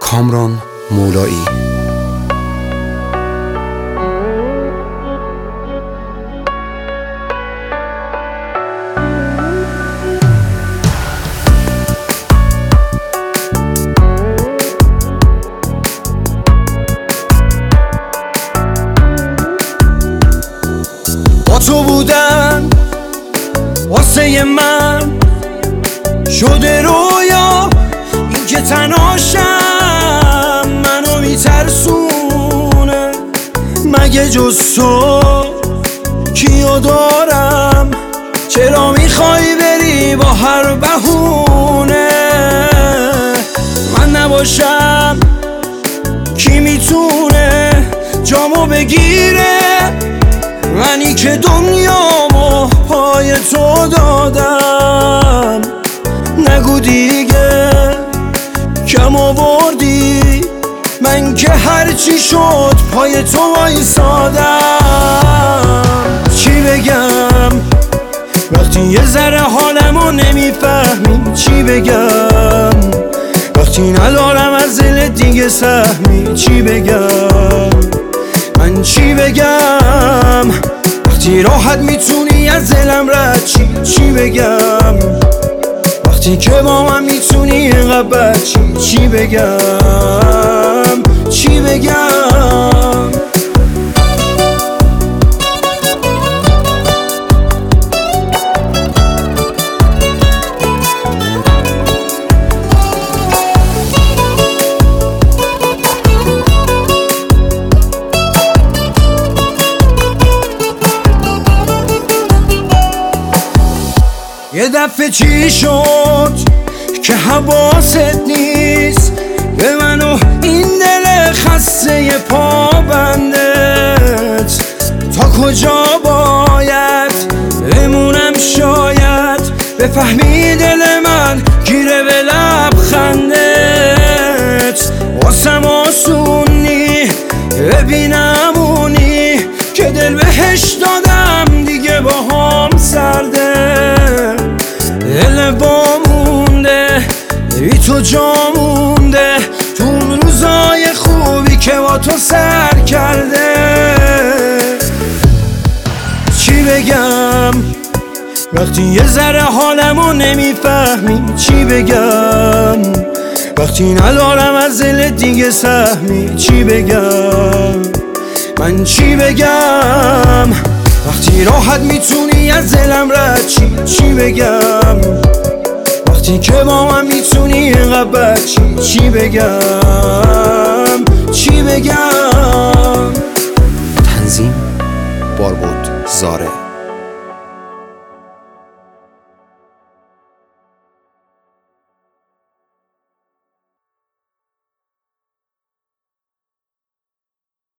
کامران مولایی. با تو بودن واسه من شده رویا، این که تنهاشم منو میترسونه. مگه جز تو کیو دارم؟ چرا میخوای بری با هر بهونه؟ من نباشم کی میتونه جامو بگیره؟ منی که دنیامو پای تو دادم. نگو دیگه کم آوردی، من که هرچی شد پای تو وایسادم. چی بگم وقتی یه ذره حالمو نمیفهمی؟ چی بگم وقتی ندارم از دل دیگه سهمی؟ چی بگم من چی بگم وقتی راحت میتونی از دلم رد چی؟ چی بگم وقتی که با من میتونی اینقدر بد چی؟ چی بگم چی بگم؟ یه دفعه چی شد که حواست نیست به من و این دل خسته پابندت؟ تا کجا باید بمونم شاید بفهمی دل من گیره به لبخندت؟ واسم آسونی ببینم اونی که دل بهش دادم دیگه با هم سرده. دل با مونده بی تو جا مونده تو اون روزای خوبی که با تو سر کرده. چی بگم وقتی یه ذره حالمو نمیفهمی؟ چی بگم وقتی ندارم از دل دیگه سهمی؟ چی بگم من چی بگم وقتی راحت میتونی از دلم رد چی؟ چی بگم وقتی که با من میتونی اینقدر بد چی؟ چی بگم چی بگم؟ تنظیم باربود زاره.